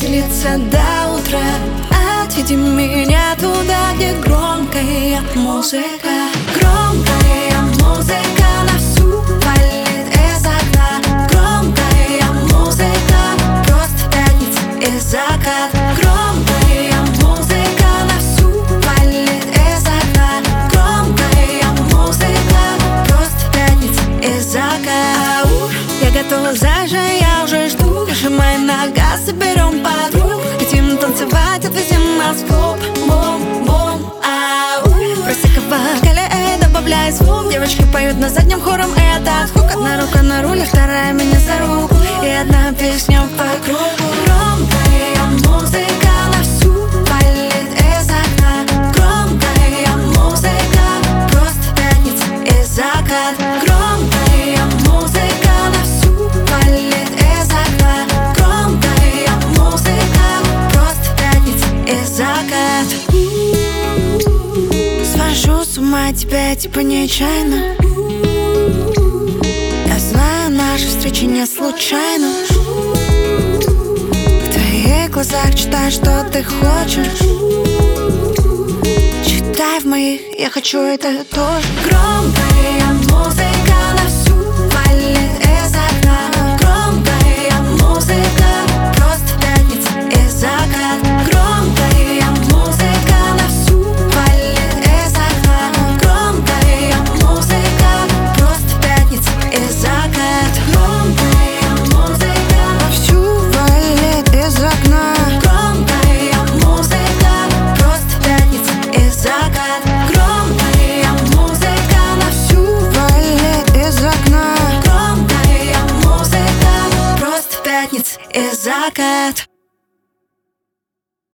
длится до утра. Отведи меня туда, где громкая музыка. Громкая музыка на всю валит из окна. Громкая музыка, просто пятница и закат. Громкая музыка на всю валит из окна. Громкая музыка, просто пятница и закат. Я готова зажать, я уже жду. Нажимай на газ, соберем подруг. Хотим танцевать, отвезем нас в клуб. Бум-бум, ау. Просека в бокале, добавляй звук. Девочки поют на заднем хором этот хук. Одна рука на руле, вторая меня за руку. И одна песня по кругу. Громкая музыка на всю валит из окна. Громкая музыка, просто пятница и закат. Громкая музыка на всю валит из окна. Громкая музыка, просто пятница и закат. Свожу с ума тебя типа нечаянно. Я знаю, наши встречи не случайно. В твоих глазах читай, что ты хочешь. Читай в моих, я хочу это тоже. Громкая музыка на всю валит из окна. Громкая музыка, просто пятница и закат. Громкая музыка на всю валит из окна. Громкая музыка, просто пятница и закат. Громкая музыка на всю валит из окна. Громкая музыка, просто пятница и закат. Громкая музыка на всю валит из окна. Громкая музыка, просто пятница и закат.